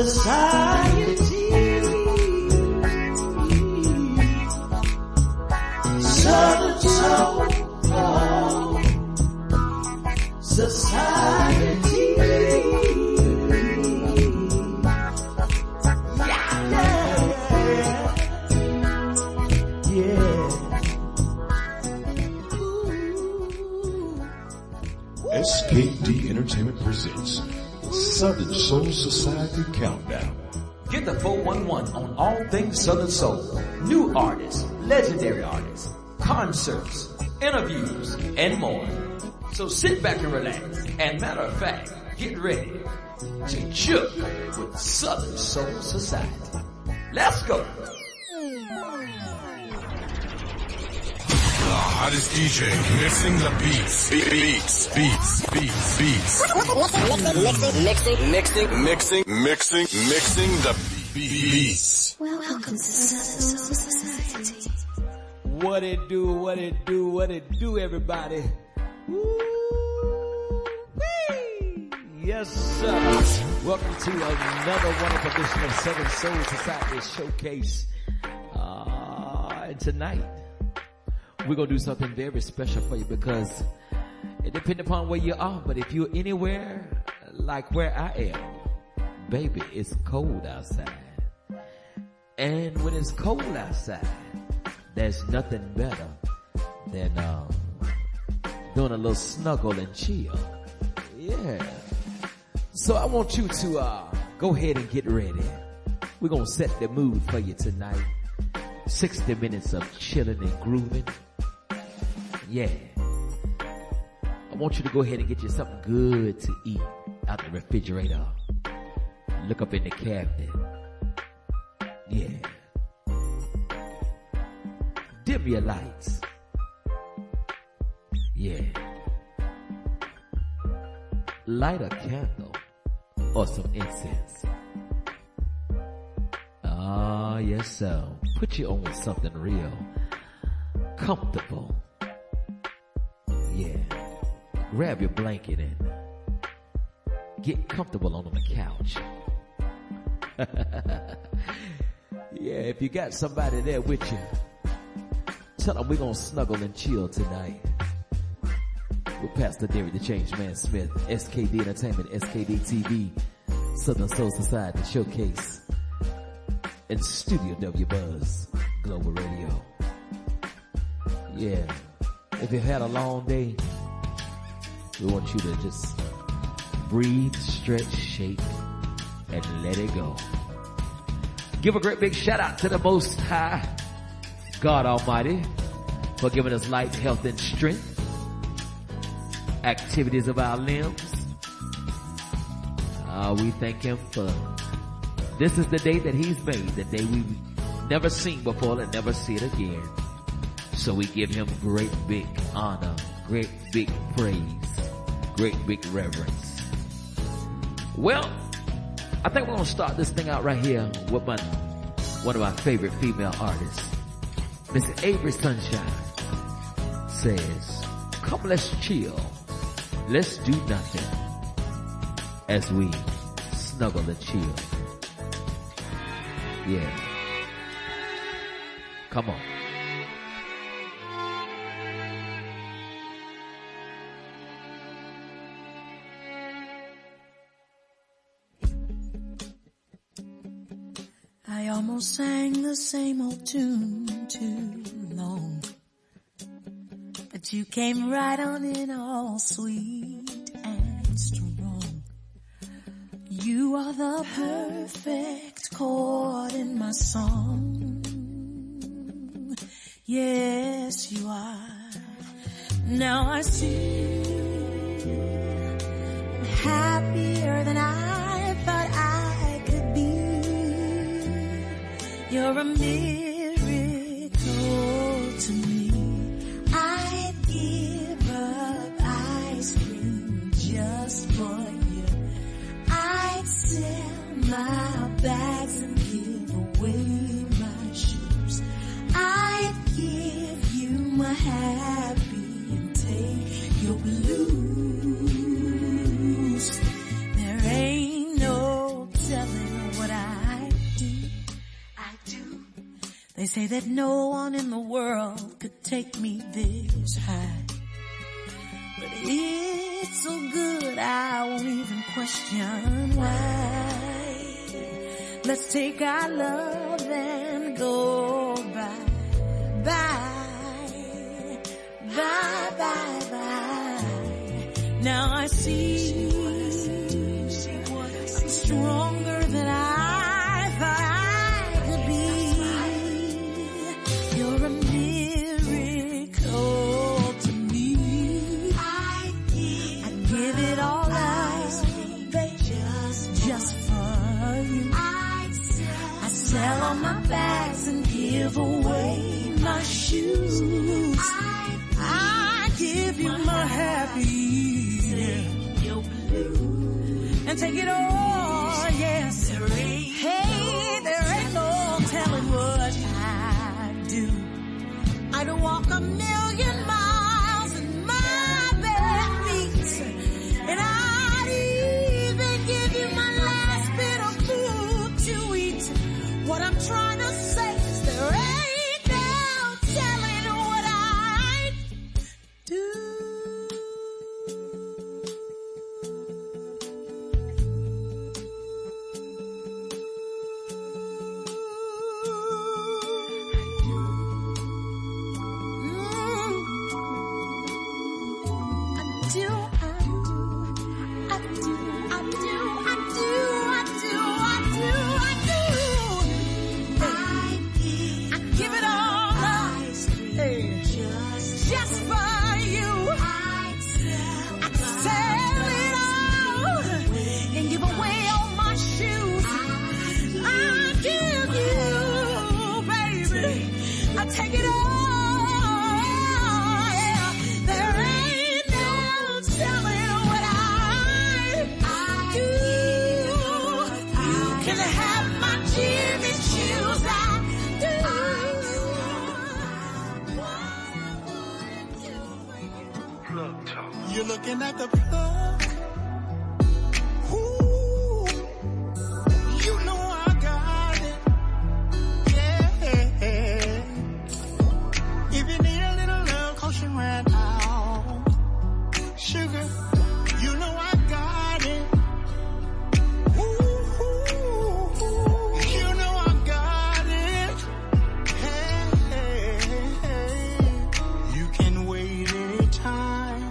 society. Southern soul, society. SKD Entertainment presents Southern Soul Society Countdown. Get the 411 on all things Southern Soul. New artists, legendary artists, concerts, interviews, and more. So sit back and relax. And matter of fact, get ready to choke with Southern Soul Society. Let's go. Hottest DJ mixing the beats. Mixing the beats. Welcome to Southern Soul Society. What it do, everybody. Woo-wee. Yes, sir. Welcome to another wonderful edition of Southern Soul Society Showcase. And tonight, we're going to do something very special for you because it depends upon where you are. But if you're anywhere like where I am, baby, it's cold outside. And when it's cold outside, there's nothing better than doing a little snuggle and chill. Yeah. So I want you to go ahead and get ready. We're going to set the mood for you tonight. 60 minutes of chilling and grooving. Yeah. I want you to go ahead and get you something good to eat out the refrigerator. Look up in the cabinet. Yeah. Dim your lights. Yeah. Light a candle or some incense. Ah, yes, sir. Put you on with something real comfortable. Yeah. Grab your blanket and get comfortable on the couch. Yeah, if you got somebody there with you, tell them we're going to snuggle and chill tonight. With Pastor Derek the Change Man Smith, SKD Entertainment, SKD TV, Southern Soul Society Showcase, and Studio W Buzz Global Radio. Yeah, if you had a long day, we want you to just breathe, stretch, shake, and let it go. Give a great big shout out to the Most High, God Almighty, for giving us life, health, and strength, activities of our limbs. We thank Him for this is the day that He's made, the day we've never seen before and never see it again. So we give Him great big honor, great big praise, great big reverence. Well, I think we're going to start this thing out right here with one of my favorite female artists. Miss Avery Sunshine says, come let's chill, let's do nothing as we snuggle and chill. Yeah. Come on. I almost sang the same old tune too long, but you came right on in all sweet and strong. You are the perfect chord in my song. Yes, you are. Now I see I'm happier than I thought I could be. You're a miracle to me. I'd give up ice cream just for you. I'd sell my bags and give away my shoes. I'd give you my happy and take your blues. There ain't no telling say that no one in the world could take me this high. But it's so good I won't even question why. Let's take our love and go bye, bye, bye, bye, bye. Now I see I'm stronger than I thought I could be. You're a miracle to me. I give it all up, just for you. I sell all my bags and give away my shoes. I give you my happy and take it all, yes. Hey, there ain't no telling what I'd do. I'd walk 1,000,000 miles in my bare feet, and I'd even give you my last bit of food to eat. What I'm trying to say is there ain't no telling what I'd do. You're looking at the plug. Ooh, you know I got it. Yeah. If you need a little love, 'cause you ran out. Sugar, you know I got it. Ooh, you know I got it. Hey, you can wait anytime.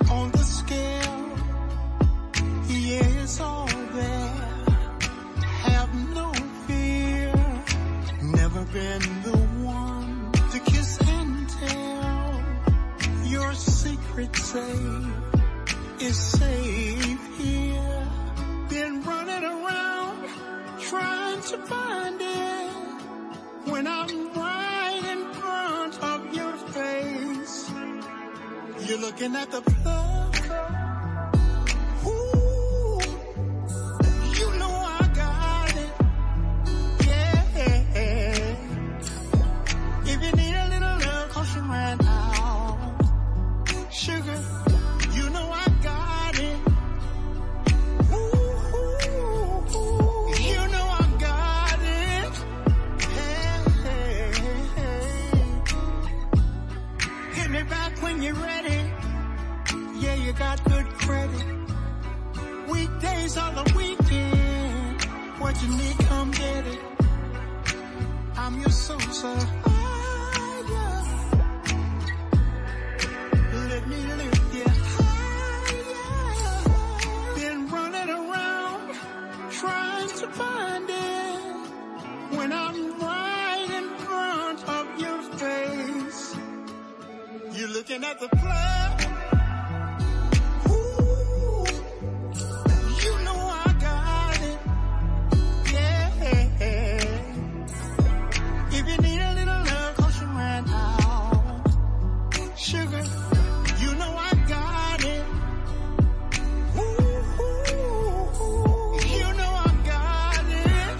It's all there. Have no fear. Never been the one to kiss and tell. Your secret safe is safe here. Been running around trying to find it when I'm right in front of your face. You're looking at the plug. Right now, sugar, you know I got it. Ooh, you know I got it. Hey, hit me back when you're ready. Yeah, you got good credit. Weekdays on the weekend. What you need, come get it. I'm your soul. Let me lift you higher. Been running around trying to find it when I'm right in front of your face. You're looking at the plug. Ooh, you know I got it. Yeah. If you need a little love, 'cause you ran out. Sugar, you know I got it. Ooh, you know I got it.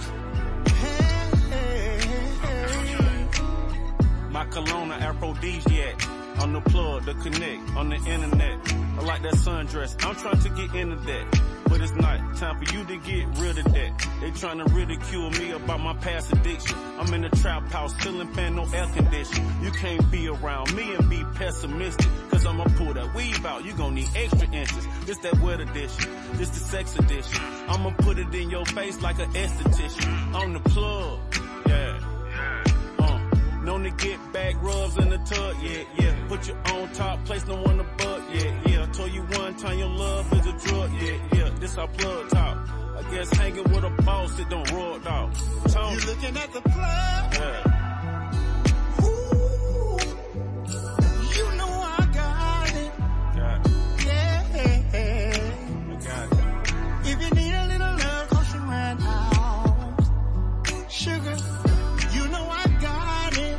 Hey. My cologne, aphrodisiac. On the plug, the connect, on the internet. I like that sundress, I'm trying to get into that. But it's not time for you to get rid of that. They trying to ridicule me about my past addiction. I'm in a trap house, ceiling fan, no air condition. You can't be around me and be pessimistic, cause I'ma pull that weave out, you gon' need extra inches. This that wet edition, this the sex edition. I'ma put it in your face like an esthetician. On the plug, yeah. Known to get back rubs in the tub, yeah. Put you on top, place no one above, yeah. Told you one time your love is a drug, yeah. This our plug talk. I guess hanging with a boss, it don't roll dog. You looking at the plug? Yeah. Ooh, you know I got it. Got it. Yeah. I got it. If you need a little love, 'cause you ran out. Sugar, you know I got it.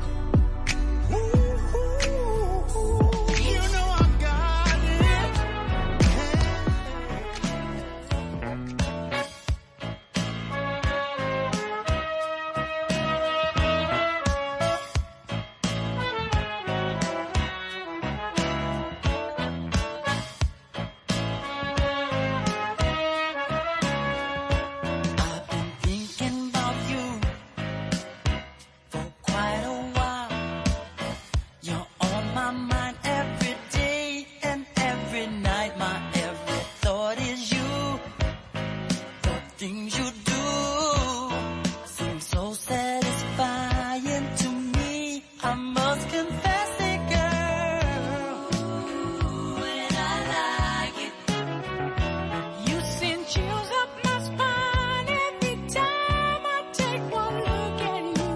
You know I got it. I've been thinking about you for quite a while. You're on my mind every day and every night. My every thought is you. The things you do seem so satisfying to me. I must confess it, girl. When I like it, you send chills up my spine every time I take one look at you.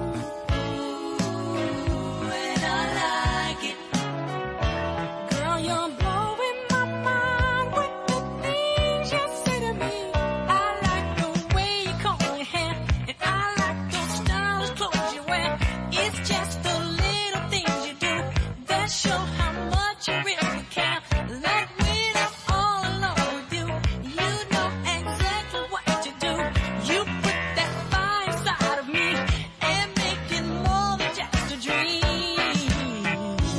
When I like it, girl, you're blowing my mind with the things you say to me. I like the way you comb your hair, and I like those stylish clothes you wear. It's just the little things you do that show how much you really care. Like when I'm all alone with you, you know exactly what to do. You put that fire inside of me and make it more than just a dream.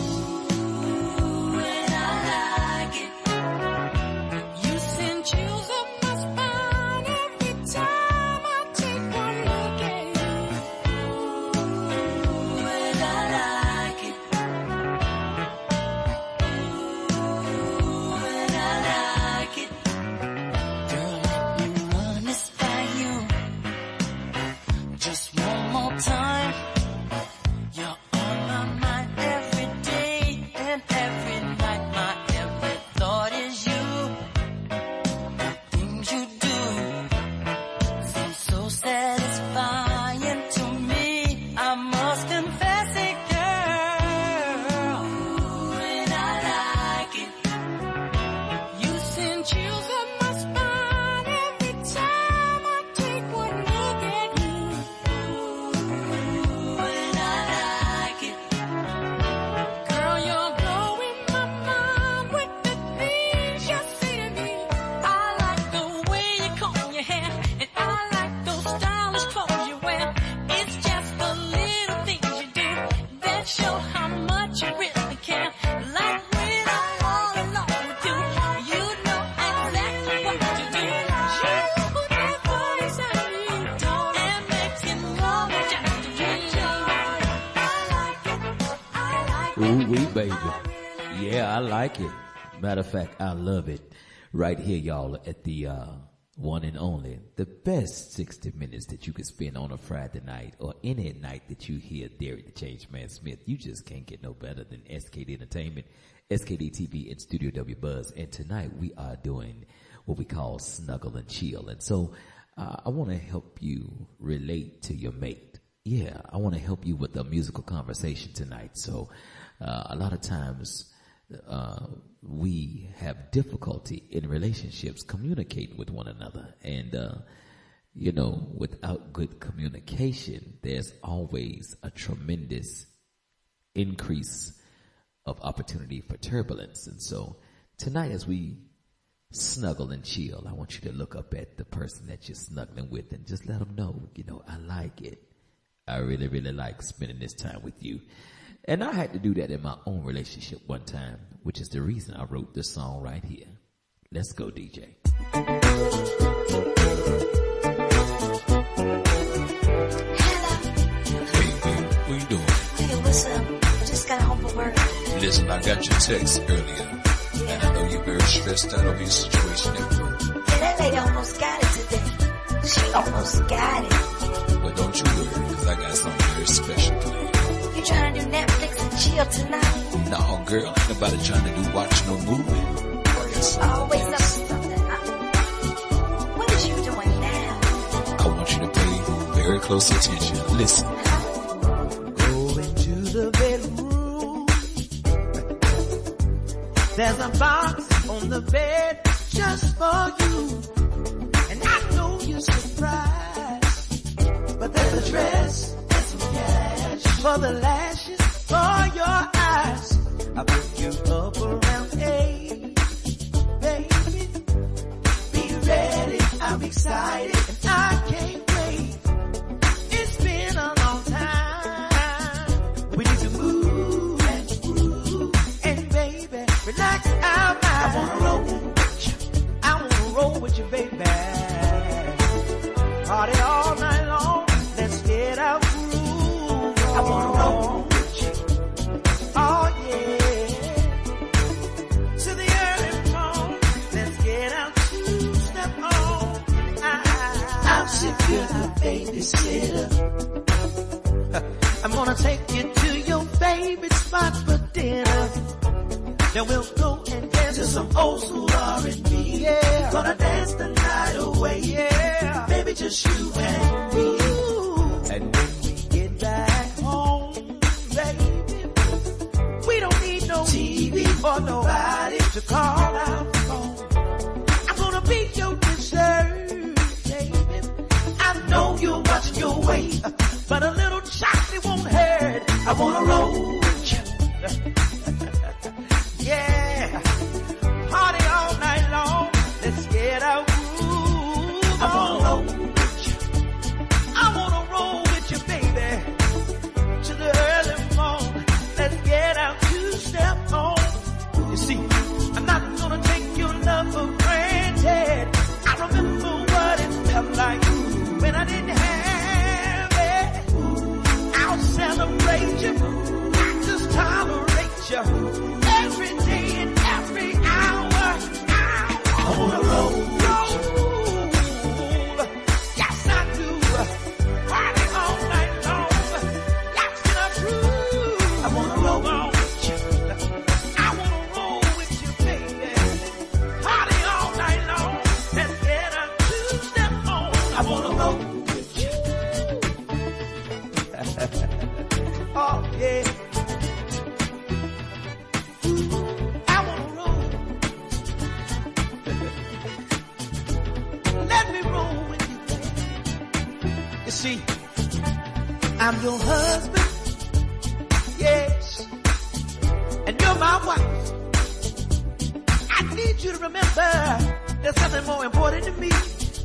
When I like it, you send chills up my spine every time I take one look at you. When I like it, when I like it, girl, let me run this by you just one more time. You're on my mind every day and every night. My every thought is you. The things you do seem so satisfying to me. I must confess it, girl. When I like it, you send chills up my spine every time I take one look at you. When I like it, girl, you're blowing my mind with the things you say to me. I like the way you comb your hair, and I like those stylish clothes you wear. It's just the little things you do that show how much you really care. Like when I'm all alone with you, you know exactly what to do. You put that fire inside of me and makes it more than just a dream. I like it, I like it. Ooh wee, baby. Yeah, I like it. Matter of fact, I love it. Right here, y'all, at the one and only, the best 60 minutes that you could spend on a Friday night or any night that you hear Derek the Change Man Smith. You just can't get no better than SKD Entertainment, SKD TV, and Studio W Buzz. And tonight we are doing what we call Snuggle and Chill. And so I want to help you relate to your mate. Yeah, I want to help you with a musical conversation tonight. So a lot of times we have difficulty in relationships communicating with one another. And, you know, without good communication, there's always a tremendous increase of opportunity for turbulence. And so tonight, as we snuggle and chill, I want you to look up at the person that you're snuggling with and just let them know, you know, I like it. I really, really like spending this time with you. And I had to do that in my own relationship one time, which is the reason I wrote this song right here. Let's go, DJ. What you doing? Hey, what's up? Just got home from work. Listen, I got your text earlier, and I know you're very stressed out over your situation at work. Yeah, that lady almost got it today. She almost got it. But don't you worry, because I got something very special for you. You trying to do Netflix and chill tonight? No, girl, ain't nobody trying to do watch no movie. Always up to something. What is you doing now? I want you to pay very close attention. Listen. Go into the bedroom. There's a box on the bed just for you. And I know you're surprised, but there's a dress and some cash for the lashes for your eyes. I put you up around 8, baby. Be ready, I'm excited and I can't wait. It's been a long time. We need to move and groove, and baby, relax our minds. I wanna roll with you. I wanna roll with you, baby. Party all night long. Let's get out groove. I wanna roll with you. Oh yeah. To the early morning. Let's get out to step on. I'll sit here the babysitter. I'm gonna take you to your favorite spot for dinner. Then we'll go and dance to some old school R&B. Yeah. Gonna dance the night away. Yeah. Baby, just you and me. And when we get back home, baby, we don't need no TV or nobody to call our phone. I'm gonna be your dessert, baby. I know you're watching your weight, but a little chocolate won't hurt. I wanna roll with you. Yeah, party all night long. Let's get out groove. I wanna roll with you. I wanna roll with you, baby. To the early morning. Let's get out to step on. You see, I'm not gonna take your love for granted. I remember what it felt like when I didn't have it. I'll celebrate you. I just tolerate you. Every day and every hour, I wanna roll. Yes, I do. Party all night long. Let's get a groove. I wanna roll with you. I wanna roll with you, baby. Party all night long. Let's get a two-step on. I wanna roll with you. Oh, yeah. See, I'm your husband, yes, and you're my wife. I need you to remember there's something more important to me,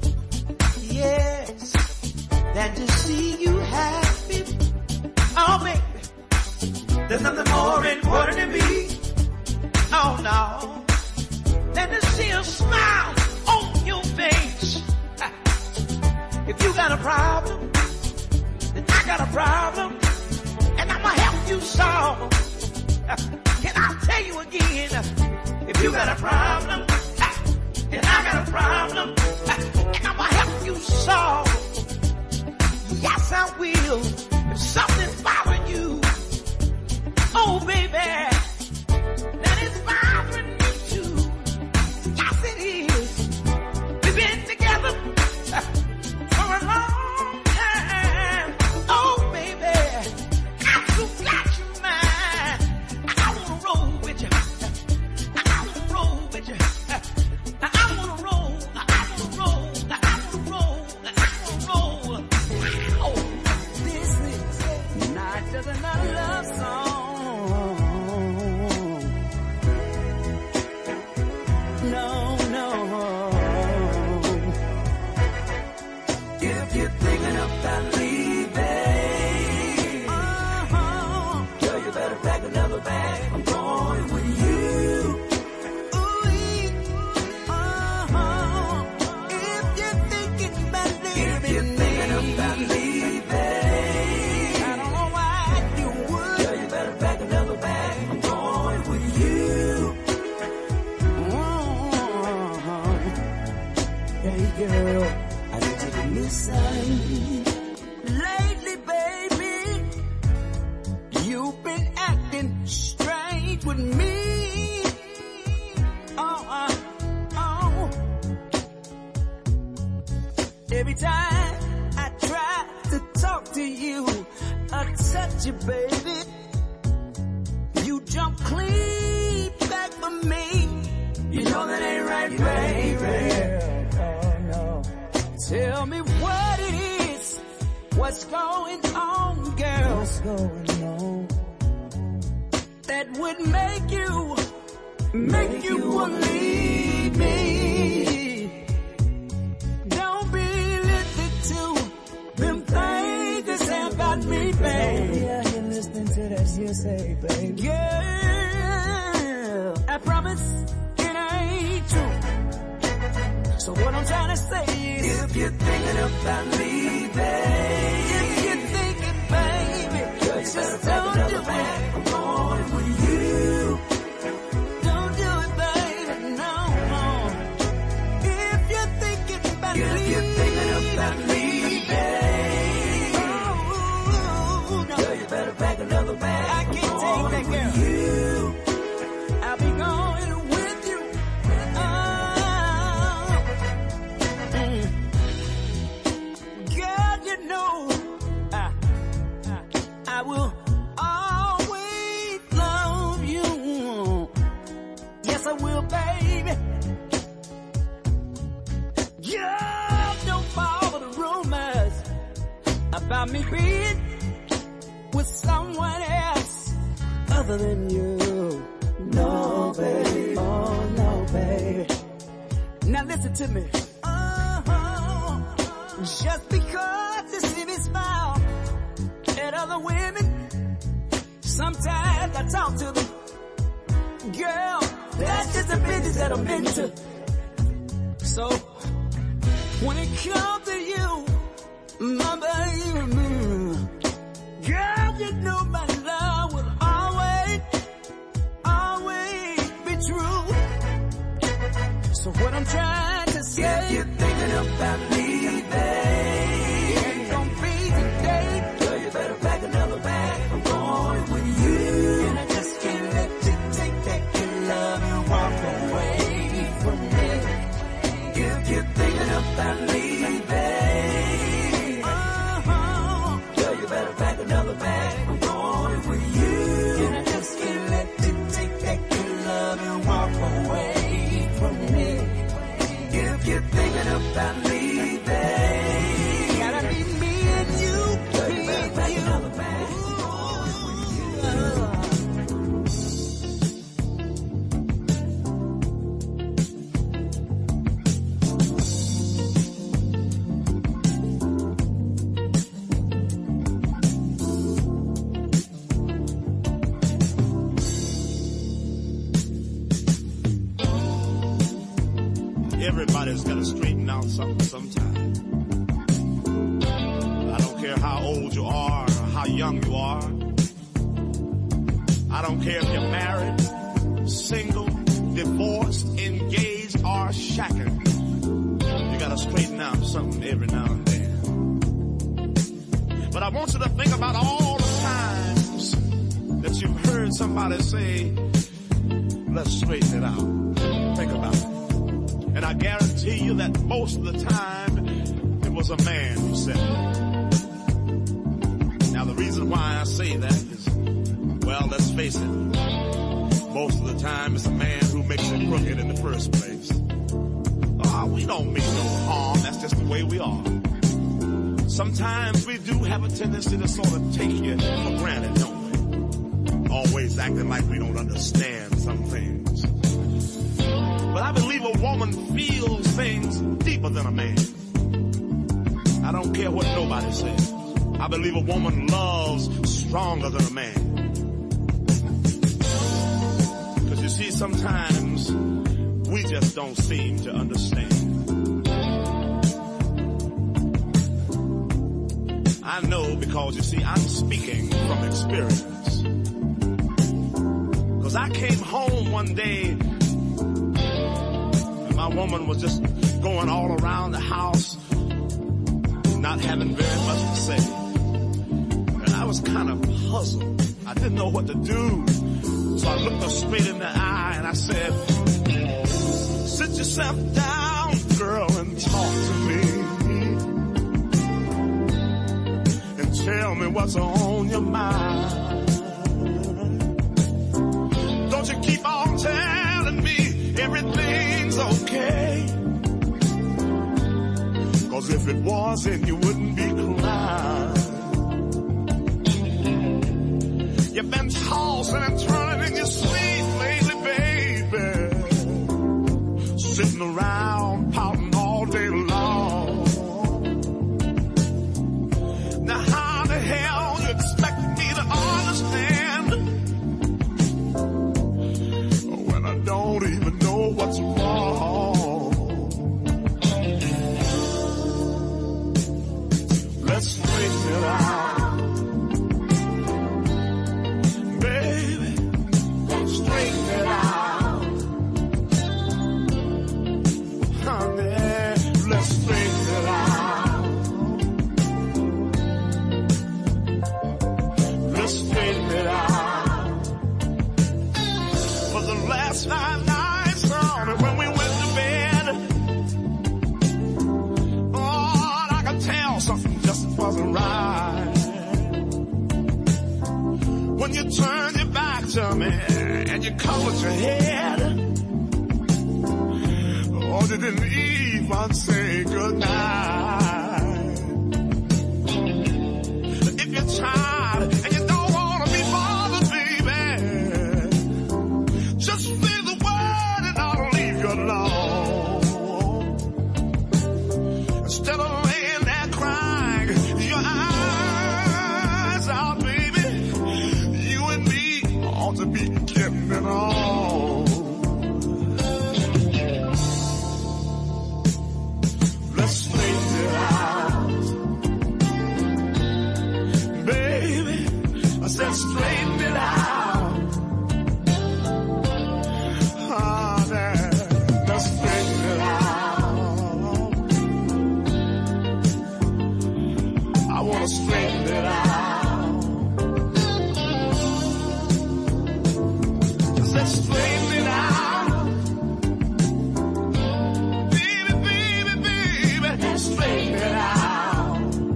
yes, than to see you happy. Oh, baby, there's nothing more important to me, oh no, than to see a smile on your face. If you got a problem, then I got a problem, and I'ma help you solve. Can I tell you again? If you got a problem, and I got a problem, and I'ma help you solve. Yes, I will. If something's bothering you, oh baby, that is bothering me too. Yes, it is. We've been together for a long time. Oh baby, I'm so glad you're mine. I wanna roll with you. I wanna roll with you. I wanna roll. I wanna roll. I wanna roll. I wanna roll. Oh, this is not just another love song. Every time I try to talk to you, I touch you, baby, you jump clean back for me. You know that ain't right, baby. Oh, no. Tell me what it is. What's going on, girl? What's going on? That would make you wanna leave me. Don't be listening to them things that say about me, babe. Yeah, you're listening to that hearsay, babe. Girl, I promise it ain't true. So what I'm trying to say is, if you're thinking about me, babe, if you're thinking, baby, girl, you better pack another bag. I'm going with you. Don't do it, baby, no. If you're thinking about me, if you're thinking about me, babe, oh, no. Girl, you better pack another bag. I can't take that, girl. You. I'll be going with you. Girl, you know, I will always love you. Yes, I will, baby. Girl, don't fall for the rumors about me being with someone else other than you. No, baby. Oh, no, baby. Now listen to me. Just because you see me smile at other women, sometimes I talk to them. Girl, that's just the business that I'm into. So, when it comes to you, my baby, girl, you know my love will always be true. So what I'm trying to say, if you're thinking about me, babe, it ain't gonna be today. Girl, you better pack another bag. I'm going with you. And I just can't let you take that good love and walk away from me. If you're thinking about me, babe, girl, you better pack another bag. I'm going with you. And I just can't let you take that good love and walk away from me. If you're thinking about me, babe, gotta be me and you. Girl, you better pack another bag. Everybody's got to straighten out something sometime. I don't care how old you are or how young you are. I don't care if you're married, single, divorced, engaged, or shacking. You got to straighten out something every now and then. But I want you to think about all the times that you've heard somebody say, let's straighten it out. Think about it. And I guarantee you that most of the time, it was a man who said it. Now the reason why I say that is, well, let's face it, most of the time it's a man who makes it crooked in the first place. We don't mean no harm, that's just the way we are. Sometimes we do have a tendency to sort of take you for granted, don't we? Always acting like we don't understand some things. But I believe a woman feels things deeper than a man. I don't care what nobody says. I believe a woman loves stronger than a man. Because you see, sometimes we just don't seem to understand. I know because, you see, I'm speaking from experience. Because I came home one day, my woman was just going all around the house, not having very much to say. And I was kind of puzzled. I didn't know what to do. So I looked her straight in the eye and I said, sit yourself down, girl, and talk to me. tell me what's on your mind. Don't you keep on telling me everything's okay. 'Cause if it wasn't, you wouldn't be crying. You've been tossing and turning in your sleep lately, baby. Sitting around pouting all day long. Now how the hell you expect me to understand when I don't even know what's wrong? Let's straighten it out. Straighten it out, honey. Let's straighten it out. Let's straighten it out. For the last 9 nights, honey, when we went to bed, oh, I could tell something just wasn't right. When you turn your back to me and you covered your head, oh, you didn't even say goodnight. If you're tired and you don't want to be bothered, baby, just say the word and I'll leave you alone. Instead of laying there crying your eyes out, baby, you and me ought to be getting it on. Let's straighten it out, baby. I said straighten it out. Honey, let's straighten it out. I want to straighten it out. Let's straighten it out. Baby, baby, baby, let's straighten it out.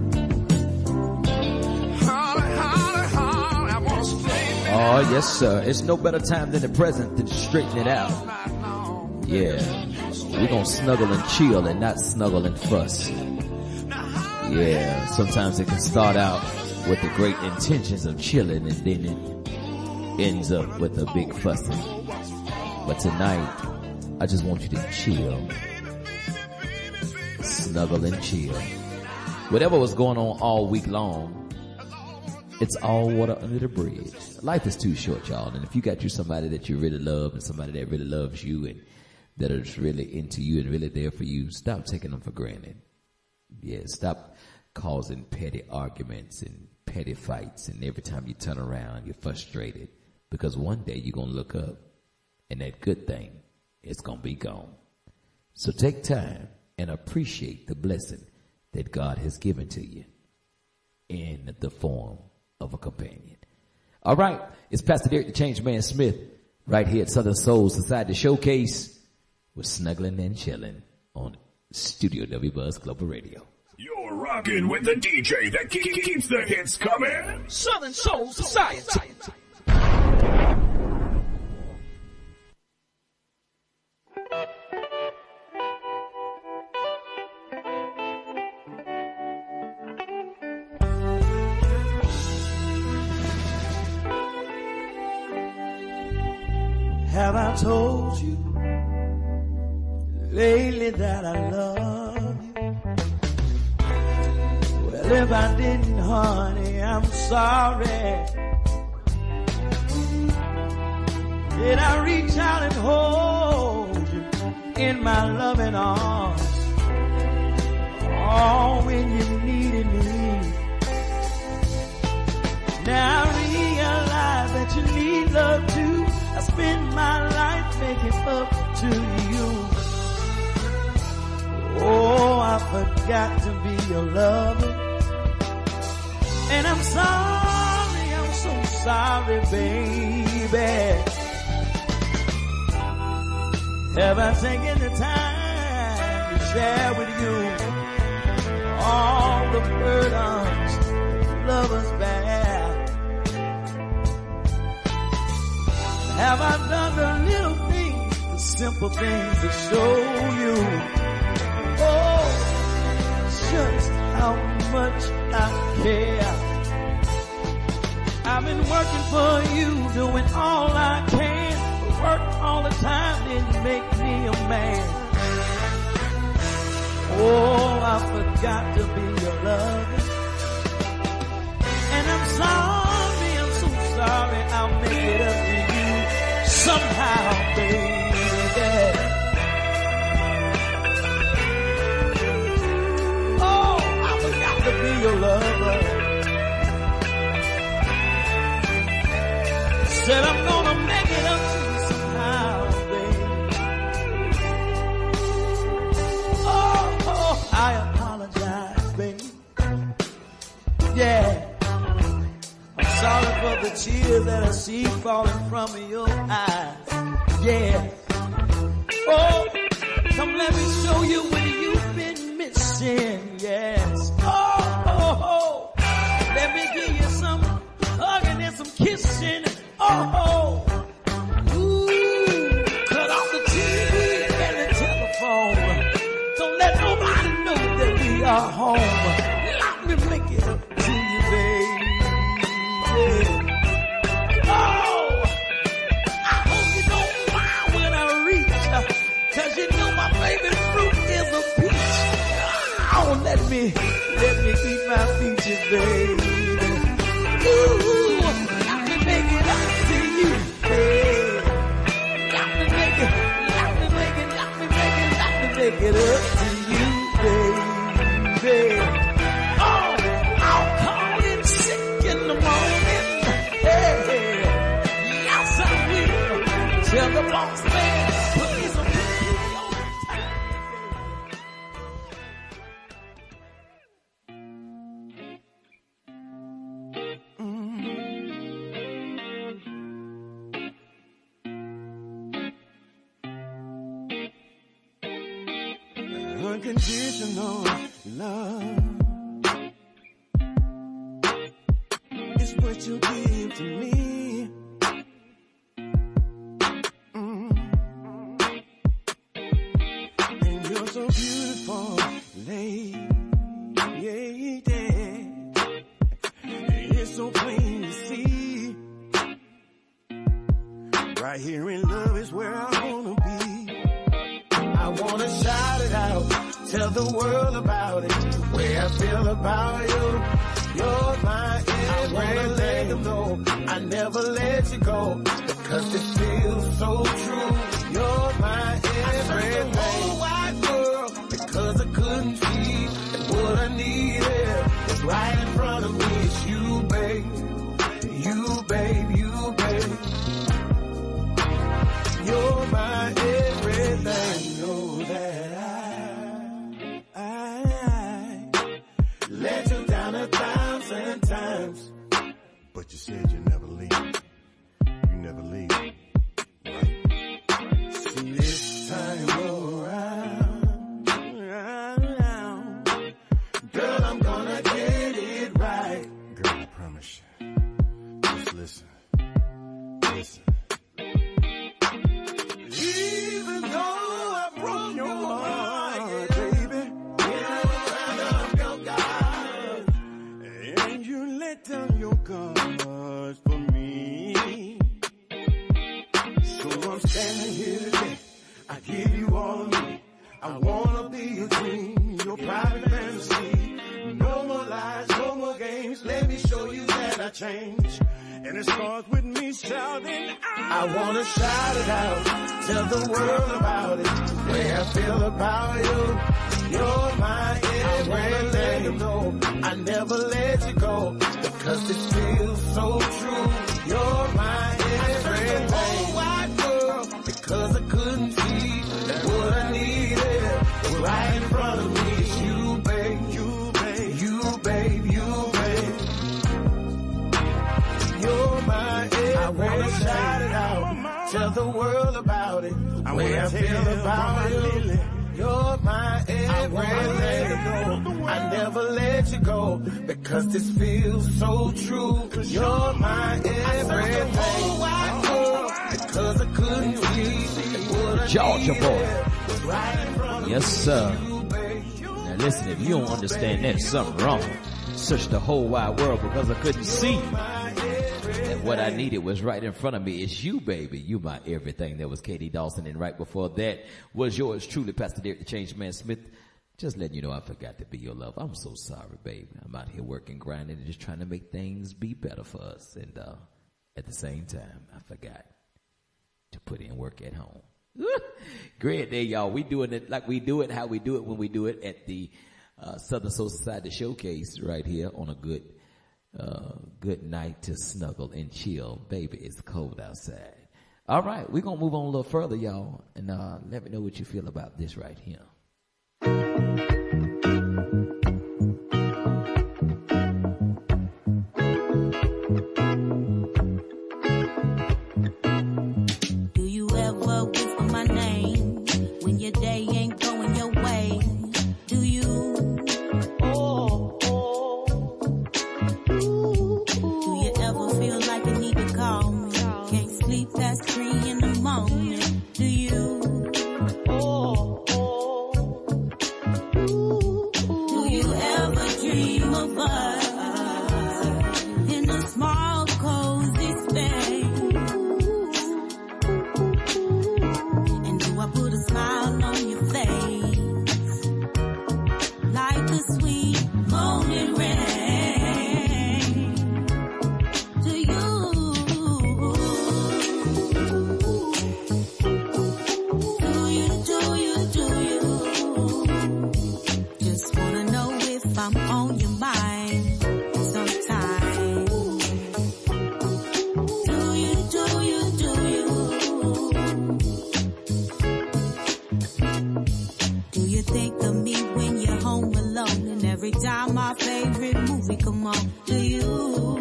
Holly, holly, holly, I want to straighten it out. Oh, yes, sir. It's no better time than the present to straighten it out. Yeah. We're gonna snuggle and chill and not snuggle and fuss. Yeah. Sometimes it can start out with the great intentions of chilling and then it ends up with a big fussing. But tonight, I just want you to chill. Snuggle and chill. Whatever was going on all week long, it's all water under the bridge. Life is too short, y'all. And if you got you somebody that you really love and somebody that really loves you and that is really into you and really there for you, stop taking them for granted. Yeah, stop causing petty arguments and petty fights. And every time you turn around, you're frustrated. Because one day you're going to look up and that good thing is going to be gone. So take time and appreciate the blessing that God has given to you in the form of a companion. All right. It's Pastor Derek the Change Man Smith right here at Southern Soul Society Showcase. We're snuggling and chilling on Studio W Buzz Global Radio. You're rocking with the DJ that keeps the hits coming. Southern Soul Society. Have I told you lately that I love you? Well, if I didn't, honey, I'm sorry. Did I reach out and hold you in my loving arms? Oh, when you needed me. Now I realize that you need love too. I spend my life making up to you. Oh, I forgot to be your lover. And I'm so sorry, baby. Have I taken the time to share with you all the burdens lovers back. Have I done the little things, the simple things that show you, oh, just how much I care? I've been working for you, doing all I can, but work all the time didn't make me a man. Oh, I forgot to be your lover. And I'm so sorry, I'll make it up to you somehow, baby. Oh, I forgot to be your lover. Said I'm gonna make it up to you somehow, baby. Oh, I apologize, baby. Yeah. I'm sorry for the tears that I see falling from your eyes. Yeah. Oh, come let me show you what you've been missing. Yes. Oh, let me give you some hugging and some kissing. Oh, ooh, cut off the TV and the telephone. Don't let nobody know that we are home. Let me make it up to you, baby. Oh, I hope you don't mind when I reach, 'cause you know my favorite fruit is a peach. Oh, let me eat my peaches, baby. Ooh. Make it up to you, hey. Got to make it up to you, baby. Oh, I'll call in sick in the morning. Hey, yes I will. Tell the boss man, please don't put me on time. Unconditional love is what you give to me. And you're so beautiful, lady. It's so plain to see. Right here in love is where I wanna be. I wanna shout it out, tell the world about it, the way I feel about you. You're my everything. I wanna let them know I never let you go, because it feels so true. You're my everything. The whole wide world, because I couldn't see that what I needed was right in front of me. It's you, babe. You, babe, you, babe. You're my everything. I know that I let you down 1,000 times, but you said you never leave. You never leave, right? See, this time around, girl, I'm gonna get it right. Girl, I promise you. Just listen. Even though I broke your heart, baby, I'm your God, and you let down your guards for me. So I'm standing here today. I give you all of me. I wanna be your dream, your private fantasy. No more lies, no more games. Let me show you that I changed. And it starts with me shouting out. I wanna shout it out, tell the world about it, the way I feel about you. You're my everything. I wanna let you know I never let you go, because it feels so true. You're my everything. The whole wide world, because I couldn't see that what I needed was right in front of me. It's you, babe, you, babe, you, babe, you, babe. You're my everything. I wanna shout it out, tell the world about it, the way I feel about you. You're my everything. I never let you go because this feels so true. You're my everything. Because I couldn't see. Georgia boy. Yes, sir. Now listen, if you don't understand that, something wrong. Search the whole wide world because I couldn't see. And what I needed was right in front of me. It's you, baby. You my everything. That was Katie Dawson. And right before that was yours truly, Pastor Derek the Change Man Smith. Just letting you know I forgot to be your love. I'm so sorry, baby. I'm out here working, grinding, and just trying to make things be better for us. And at the same time, I forgot to put in work at home. Great day, y'all. We doing it like we do it, how we do it when we do it at the Southern Soul Society Showcase right here on a good night to snuggle and chill. Baby, it's cold outside. All right, we're going to move on a little further, y'all, and let me know what you feel about this right here. Do you ever whisper my name when your day ain't going your way? Do you? Do you ever feel like you need to call me? Can't sleep past 3 in the morning. Do you? Do you ever dream of us in a small cozy space? And do I put a smile on your face like the sweet morning rain? Do you? Just wanna know if I'm on your mind sometimes. Do you? Do you think of me when you're home alone and every time my favorite movie come on? Do you?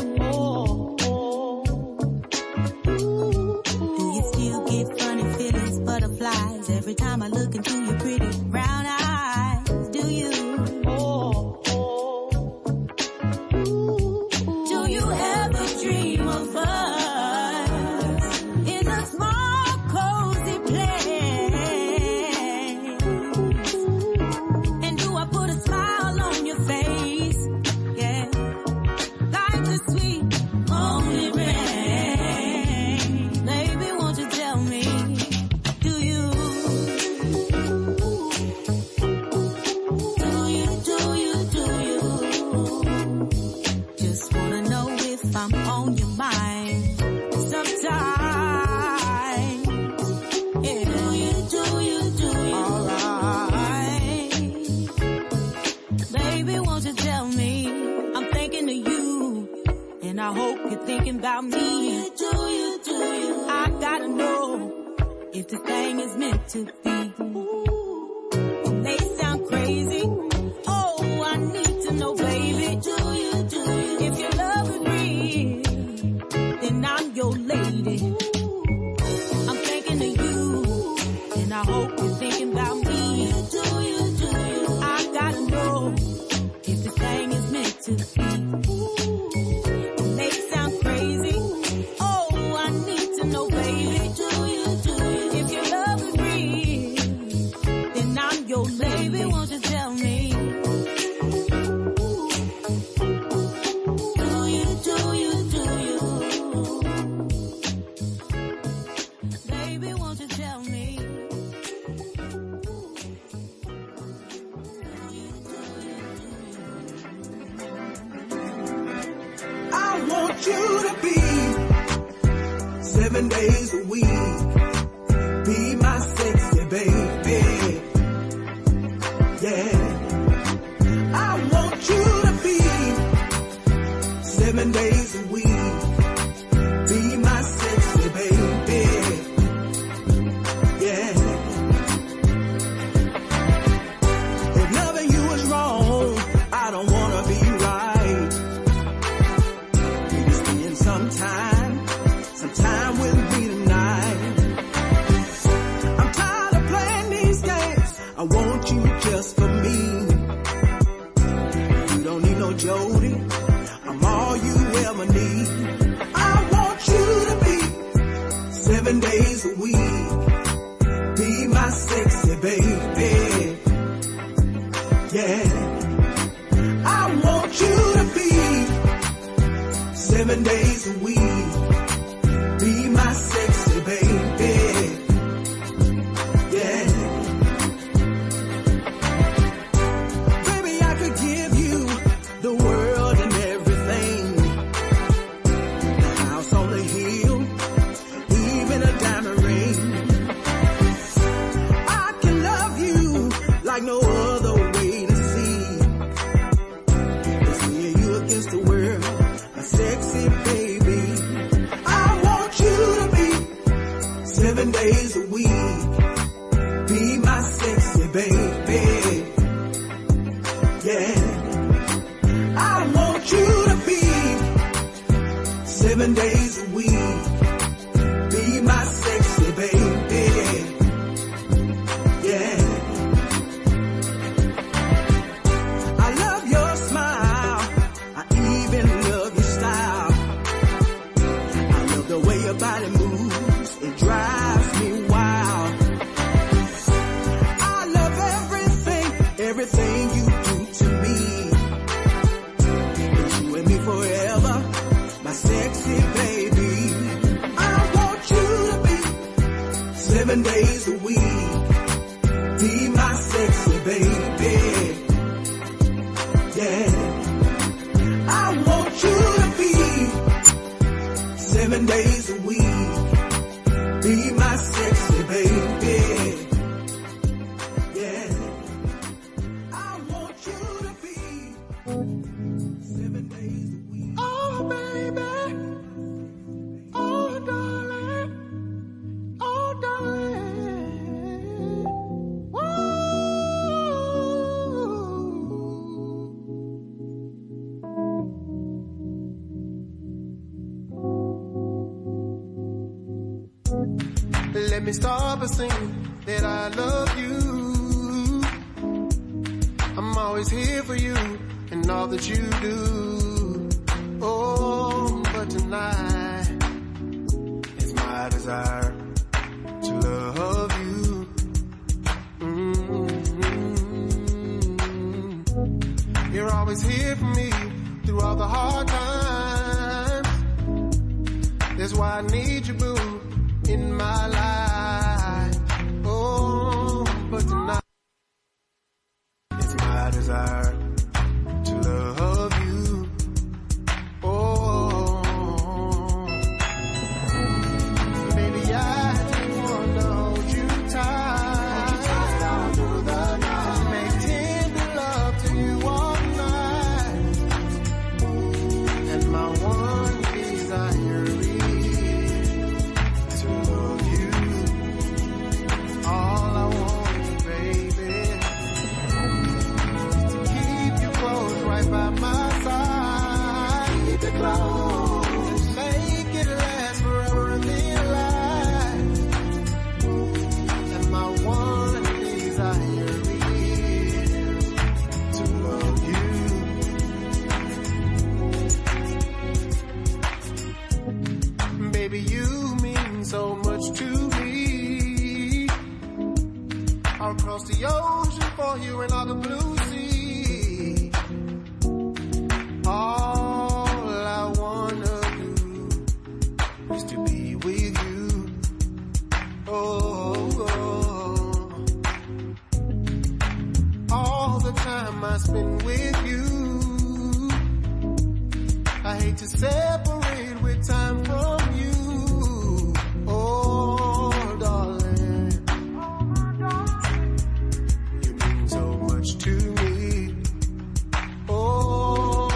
Do you still get funny feelings, butterflies every time I look into your pretty brown eyes? Do you? Do you ever dream of us in a small cozy place? And do I put a smile on your face? Yeah, like the sweet morning rain. Baby, won't you tell me? Do you? Just wanna know if I'm on your mind sometimes. Yeah. Do you? Alright. Baby, won't you tell me? I'm thinking of you, and I hope you're thinking about me. Do you? I gotta know if this thing is meant to be. It may sound crazy. Oh, I need to know, baby. Do you? If your love is real, then I'm your lady. I'm thinking of you, and I hope you're thinking about me. Do you? I gotta know if this thing is meant to be. It may sound crazy. Oh, I need to know, baby. Do you? If your love is real, then I'm your lady. Baby, won't you tell me? Do you? Baby, won't you tell me? I want you to be 7 days a week. Be my sexy baby. Yeah. I want you to be 7 days a week. Be my sexy baby. Yeah. If loving you is wrong, I don't wanna be right. Maybe spend some time with me tonight. I'm 7 days a week. Be my sexy baby. Yeah. I want you to be 7 days a week. Be my sexy baby. Yeah. Baby, I could give you the world and everything. The house on the hill, even a diamond ring. I can love you like no other way to see. It's me and you against the world, a sexy baby. I want you to be 7 days a week. Be my sexy baby. Yeah. I want you to be 7 days a week. Be my sexy baby. Yeah. I love your smile. I even love your style. I love the way your body moves. It drives me wild. I love everything you do to me. It's you and me forever, my sexy baby. I want you to be 7 days a week. Be my sexy baby. Yeah. I want you to be 7 days a week. Be my sexy baby. Yeah. I want you to be 7 days a week. Oh, baby. Oh, darling. Oh, darling. Woo. Let me start by saying that I love you. I'm always here for you and all that you do. Oh, but tonight it's my desire to love you. You're always here for me through all the hard times. That's why I need you, boo, in my life. Oh, but tonight it's my desire to love you. Oh, baby, I just wanna hold you tight. Through the night, make tender love to you all night. And my one desire is to love you. All I want, baby, is to keep you close right by my side. Keep it close, make it last forever and then life. And my one desire is to love you. Baby, you mean so much to me. I'll cross the ocean for you and all the blue sea. All I wanna do is to be with you. Oh, all the time I spend with you. I hate to separate with time from you. Oh, darling, you mean so much to me. Oh,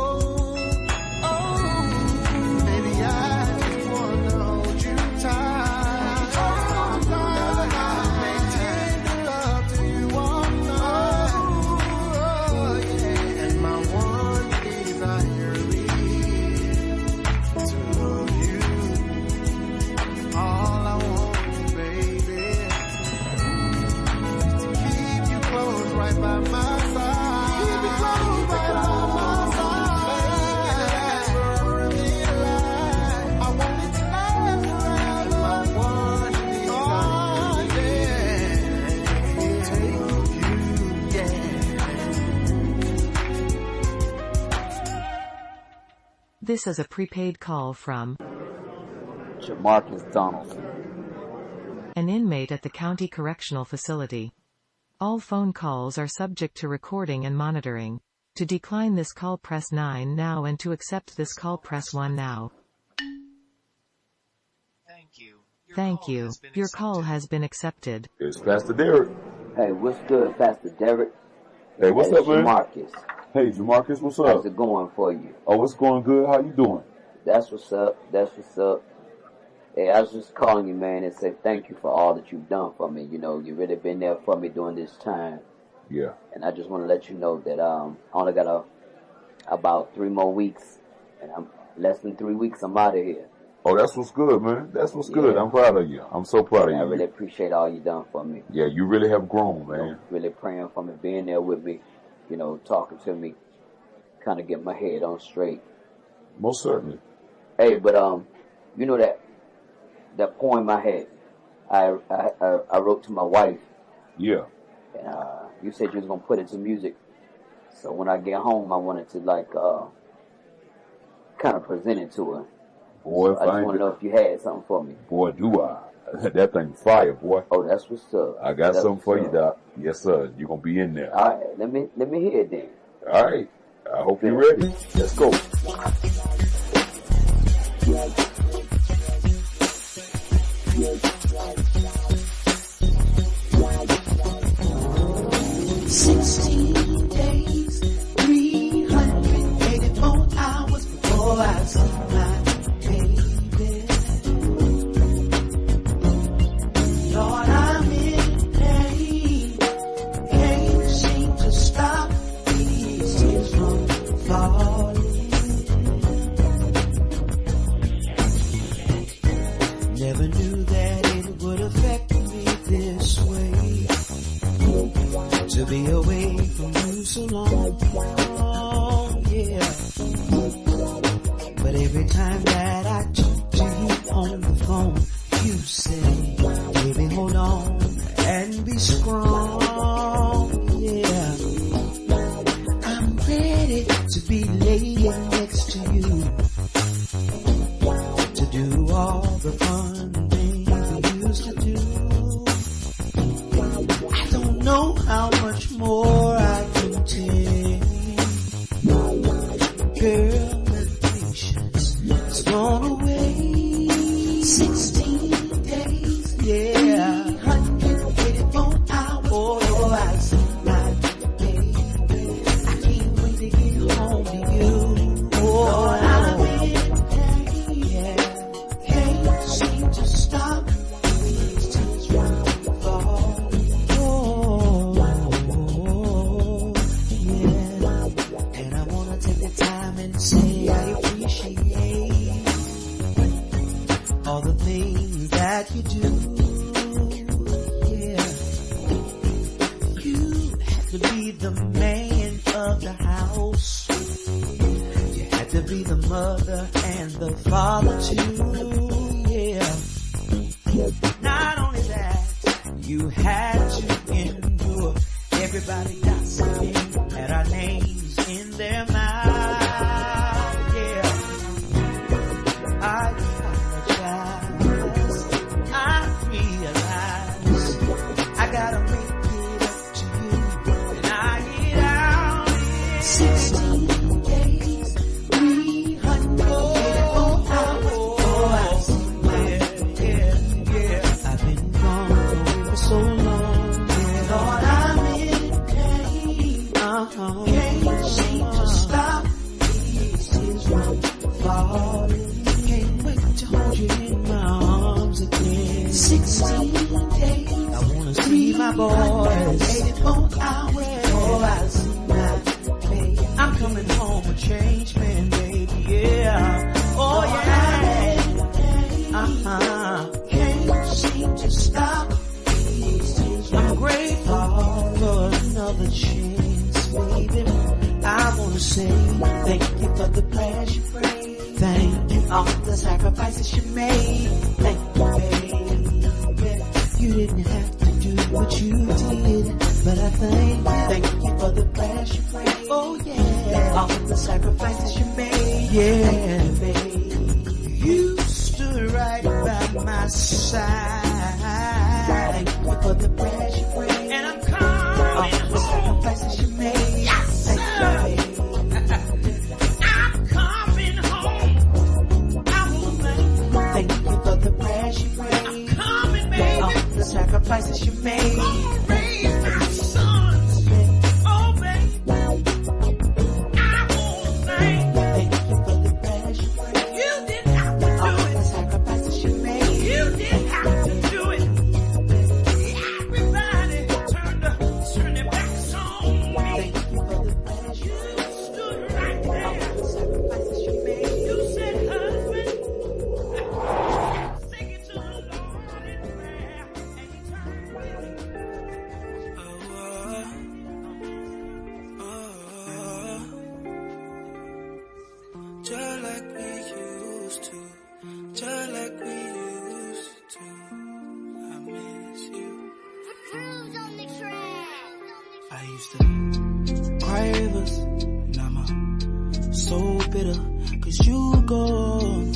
baby, I just wanna hold you tight. Make tender love to you all night. Oh, yeah. And my one desire is This is a prepaid call from Jamarcus Donaldson, an inmate at the County Correctional Facility. All phone calls are subject to recording and monitoring. To decline this call, press 9 now, and to accept this call, press 1 now. Thank you. Your call has been accepted. It's Pastor Derek. Hey, what's good, Pastor Derek? Hey, what's up, man? Jamarcus. Hey, Jamarcus, what's up? How's it going for you? Oh, it's going good. How you doing? That's what's up. That's what's up. Hey, I was just calling you, man, and say thank you for all that you've done for me. You know, you've really been there for me during this time. Yeah. And I just want to let you know that I only got about 3 more weeks, and I'm less than 3 weeks. I'm out of here. Oh, that's what's good, man. That's what's good. I'm proud of you. I'm so proud of you. I really appreciate all you done for me. Yeah, you really have grown, man. You know, really praying for me, being there with me, you know, talking to me, kind of get my head on straight. Most certainly. Hey, but you know that poem I had, I wrote to my wife. Yeah. And you said you was gonna put it to music. So when I get home, I wanted to like kind of present it to her. Boy, so I just want to know if you had something for me. Boy, do I. That thing fire, boy. Oh, that's what's up. I got something for you, Doc. Yes, sir. You're going to be in there. All right. Let me hear it then. All right. I hope you're ready. Let's go. I see my baby. Lord, I'm in pain. Can't seem to stop these tears from falling. Never knew that it would affect me this way. To be away from you so long, yeah. But every time that I talk to you on the phone, you say, baby, hold on and be strong, yeah. I'm ready to be laying next to you, to do all the fun things we used to do. I don't know how much more I can take, girl. It's gone away. 16 days, yeah. 384 hours. Oh, I see my baby. I can't wait to get home to you. Oh, I'm in pain, yeah. Can't seem to stop these tears from falling. Oh, yeah. And I wanna take the time and say I appreciate all the things that you do, yeah. You had to be the man of the house. You had to be the mother and the father too, yeah. Not only that, you had to endure everybody gossiping at our names in their mouth, yeah. I realize I gotta make it up to you, and I get out in 16 days, 384 hours. Oh, I see, yeah. I've been gone for so long, yeah. Lord, I'm in pain. Can't seem to stop these tears from falling. Can't wait to hold you in my arms again. 16 days. I wanna see my boys. 84 hours. Oh, I see my baby. I'm coming home a changed man, baby. Yeah. Oh, yeah. Can't seem to stop these tears. I'm grateful for another chance, baby. I wanna say thank you for the prayers you prayed. Thank you for all the sacrifices you made. Thank you, baby. You didn't have to do what you did, but I thank you for the prayers you prayed. Oh yeah, all the sacrifices you made. Yeah. made. Coming, baby. The sacrifices you made. Gonna raise my sons. Oh, baby. I won't thank you. Thank you for the prayers you prayed. You didn't have to do it. The sacrifices you made. You didn't have to do it. Everybody turn their backs on me. Thank you for the prayers you stood right there. The sacrifices you made. You said, husband, sing it to the Lord in prayer, and he turned with it. Just like we used to, just like we used to. I miss you. I used to cry rivers, now I'm so bitter, 'cause you gone,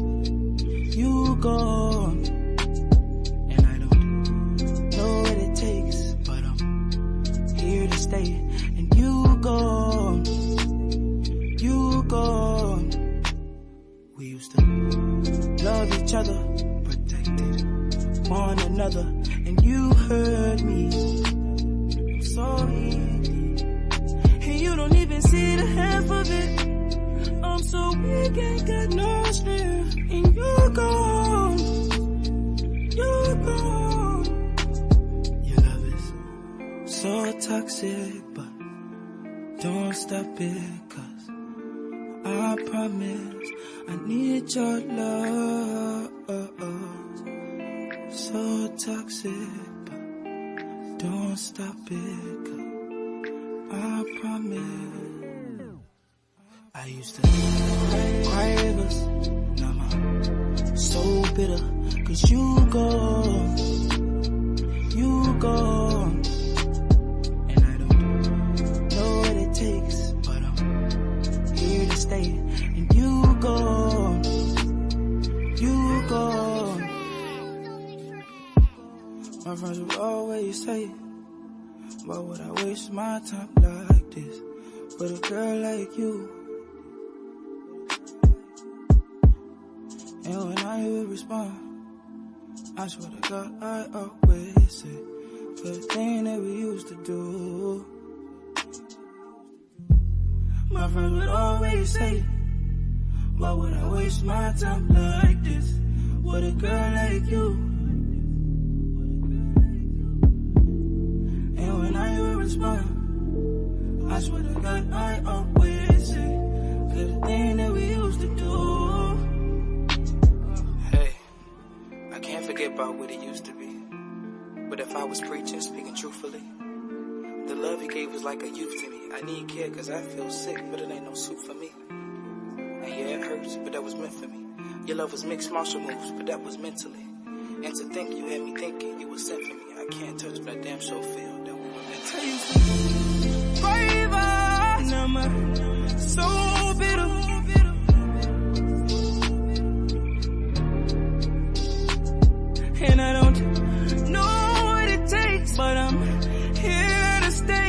and I don't know what it takes, but I'm here to stay, and you gone. We used to love each other, protected one another, and you hurt me so easy, and you don't even see the half of it. I'm so weak, ain't got no strength, and you're gone. Your love is so toxic, but don't stop it, 'cause I promise I need your love. So toxic, but don't stop it, 'cause I promise. I used to cry rivers, now I'm so bitter, 'cause you gone. And I don't know what it takes, but I'm here to stay, and you gone. My friends would always say, why would I waste my time like this with a girl like you? And when I would respond, I swear to God I always say, for the thing that we used to do. My friends would always say, why would I waste my time like this with a girl like you? And when I would respond, I swear to God I always say, for the thing that we used to do. Hey, I can't forget about what it used to be. But if I was preaching, speaking truthfully, the love he gave was like a youth to me. I need care 'cause I feel sick, but it ain't no soup for me. And yeah, it hurts, but that was meant for me. Your love was mixed martial moves, but that was mentally. And to think you had me thinking you were sent for me. I can't touch, but I damn sure feel that we were meant to be. Forever, now I'm so bitter. And I don't know what it takes, but I'm here to stay.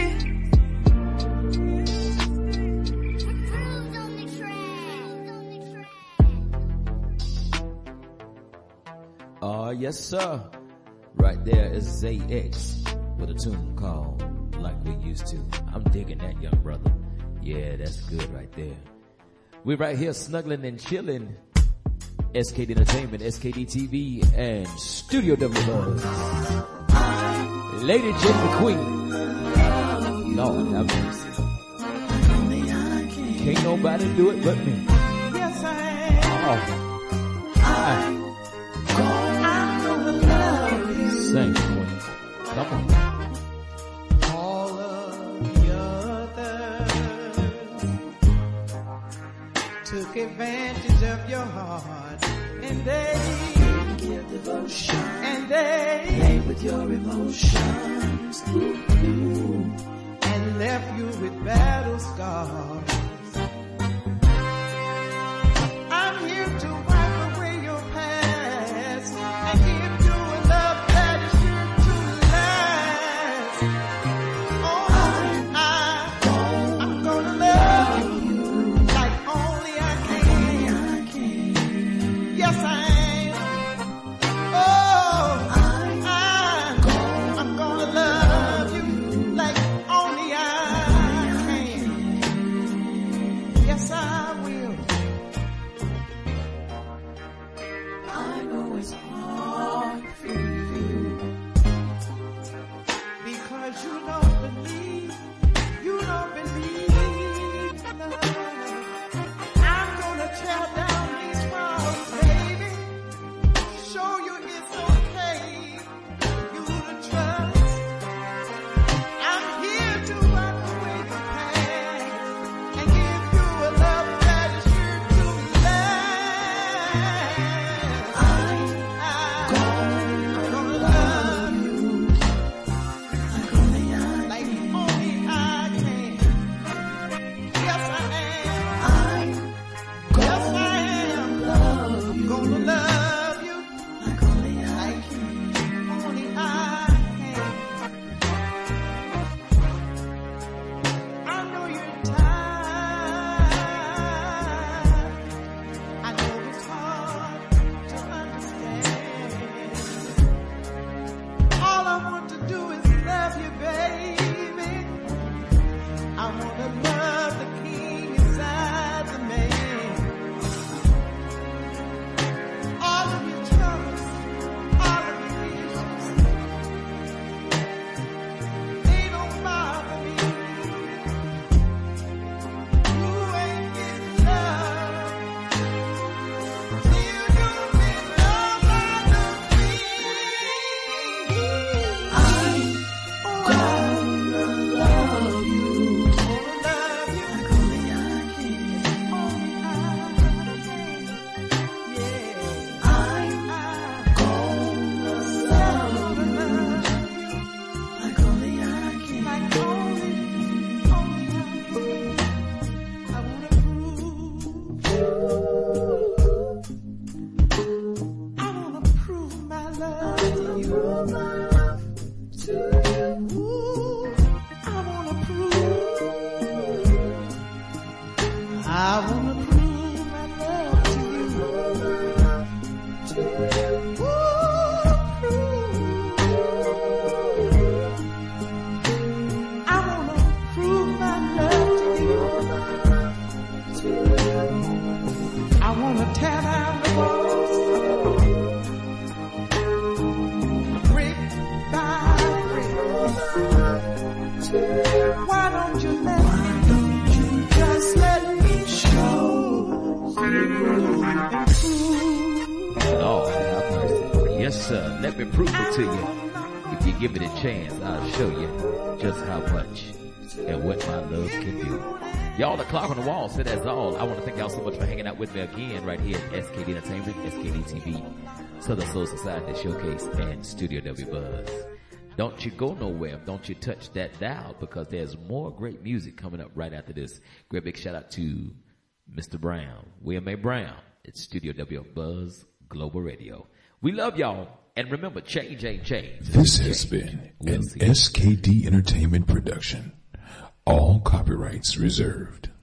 Yes, sir. Right there is ZX with a tune called Like We Used To. I'm digging that, young brother. Yeah, that's good right there. We're right here snuggling and chilling. SKD Entertainment, SKD TV, and Studio W Buzz. Lady J McQueen. Lord have mercy. Can't nobody do it but me. Yes, I am. I'm gonna love you. Sing, Queen. Come on. All of the others took advantage of your heart, and they give devotion, and they play with your emotions, and left you with battle scars. I'm here to wipe away your past and give you a love that is sure to last. Oh, I'm gonna love you like only I can. Yes, I am. Oh, prove my love to you. Ooh, I wanna prove my love to you. Ooh, I wanna prove my love to you. I wanna tear down the walls, brick by brick. Why don't you just let me show you? Lord have mercy. Yes, sir. Let me prove it to you. If you give it a chance, I'll show you just how much and what my love can do. Y'all, the clock on the wall said that's all. I want to thank y'all so much for hanging out with me again right here at SKD Entertainment, SKD TV, Southern Soul Society Showcase, and Studio W Buzz. Don't you go nowhere. Don't you touch that dial, because there's more great music coming up right after this. Great big shout out to Mr. Brown, William A. Brown. It's Studio W Buzz Global Radio. We love y'all. And remember, change ain't change. This has been an SKD Entertainment production. All copyrights reserved.